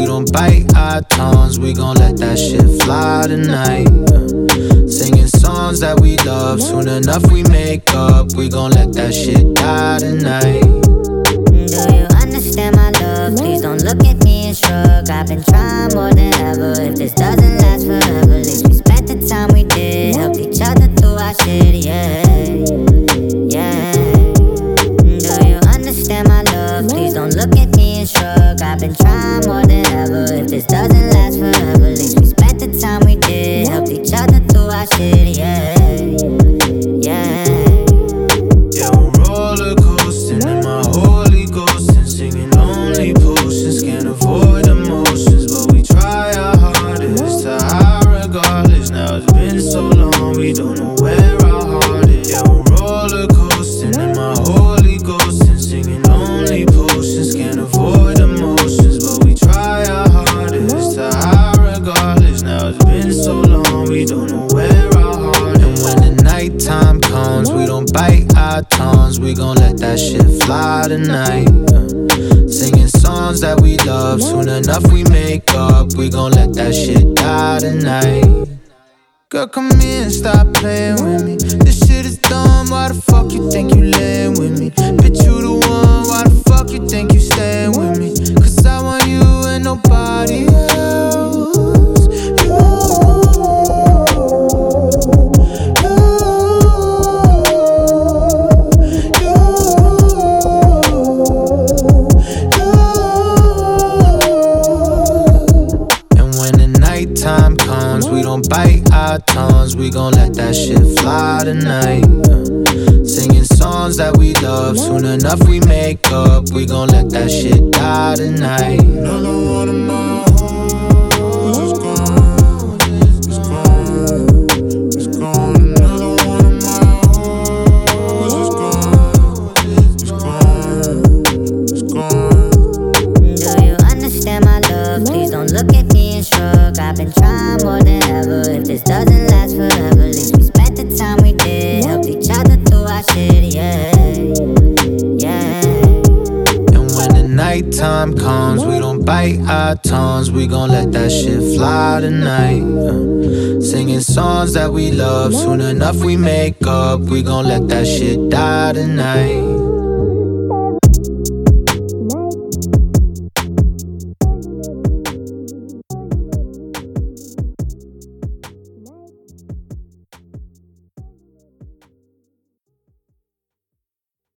we don't bite our tongues, we gon' let that shit fly tonight. Singing songs that we love, soon enough we make up, we gon' let that shit die tonight. Do you understand my love? Please don't look at me and shrug. I've been trying more than ever. If this doesn't last forever, at least we spent the time we did, helped each other through our shit, yeah. Do you understand my love? Please don't look at me and shrug. I've been trying more than ever. If this doesn't last forever, at least we spent the time we did, helped each other through our shit, yeah. Yeah, we're roller coasting in my holy ghost and singing only potions, can't avoid emotions, but we try our hardest to hide regardless. Now it's been so long, we don't know where our heart is. Yeah, we're roller coasting in my holy ghost and singing only potions, can't avoid emotions, but we try our hardest to hide regardless. Now it's been so long, we don't know where our heart is. And when the nighttime comes, we don't bite our tongues, we gon' let that shit fly tonight. Singing songs that we love, soon enough we make up, we gon' let that shit die tonight. Girl, come here and stop playing with me. This shit is dumb, why the fuck you think you laying with me? Bitch, you the one, why the fuck you think you staying with me? Cause I want you and nobody else. Time comes, we don't bite our tongues, we gon' let that shit fly tonight. Singing songs that we love, soon enough we make up, we gon' let that shit die tonight. Another one of my hoes is gone, it's gone, it's gone. Another one of my hoes is gone, it's gone, it's gone. Do you understand my love? Please don't look at me and shrug. I've been trying more than ever. If this doesn't last forever, at least we spent the time we did, helped each other through our shit, yeah. And when the nighttime comes, we don't bite our tongues, we gon' let that shit fly tonight. Singing songs that we love, soon enough we make up, we gon' let that shit die tonight.